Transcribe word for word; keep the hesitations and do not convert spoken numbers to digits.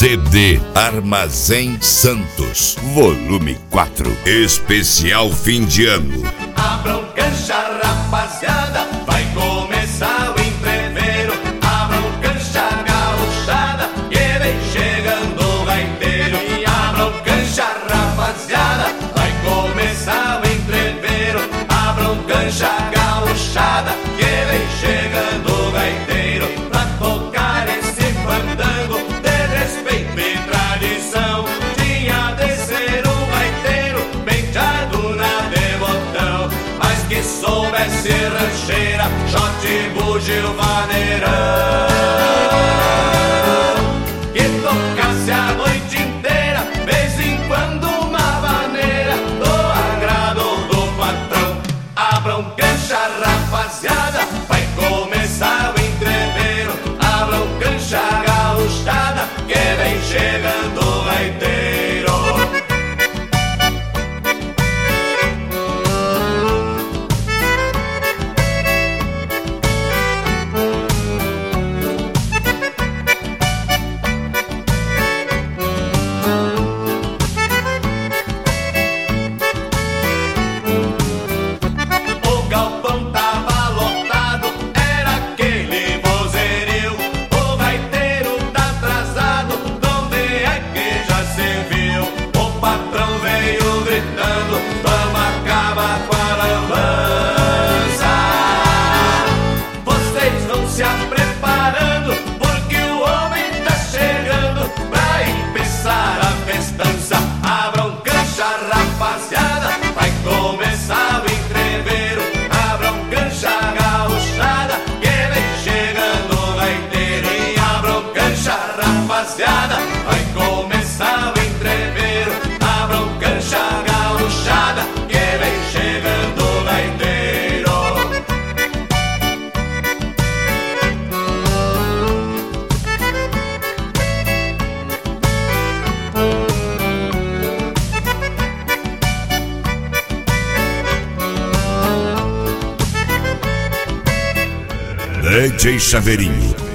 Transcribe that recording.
C D Armazém Santos, volume quatro, especial fim de ano. Abram cancha, rapaziada, vai começar o entreveiro. Abram cancha gauchada, que vem chegando o gaiteiro. E abram cancha, rapaziada, vai começar o entreveiro. Abram cancha gauchada, que vem chegando o gaiteiro. Pra tocar esse fandango de respeito e tradição, tinha de ser um gaiteiro penteado na devotão, mas que soubesse rancheira, shot, bugio, vaneirão, que tocasse a noite inteira, vez em quando uma vaneira, do agrado do patrão. Abram cancha, rapaziada, vai começar o entreveiro. Abram cancha gauchada, que vem chegando o gaiteiro. O galpão tava lotado, era aquele vozerio. O gaiteiro tá atrasado, donde é que já se viu? O patrão veio gritando, vamos acabar com a lambança. Vocês vão se preparando, porque o homem tá chegando pra empeçar a festança. Abram cancha, rapaziada, vai começar o entreveiro. Abram cancha gauchada, que vem chegando o gaiteiro. E abram cancha, rapaziada, vai começar o entreveiro. Abram cancha gauchada, que vem chegando o gaiteiro. D J Chaveirinho,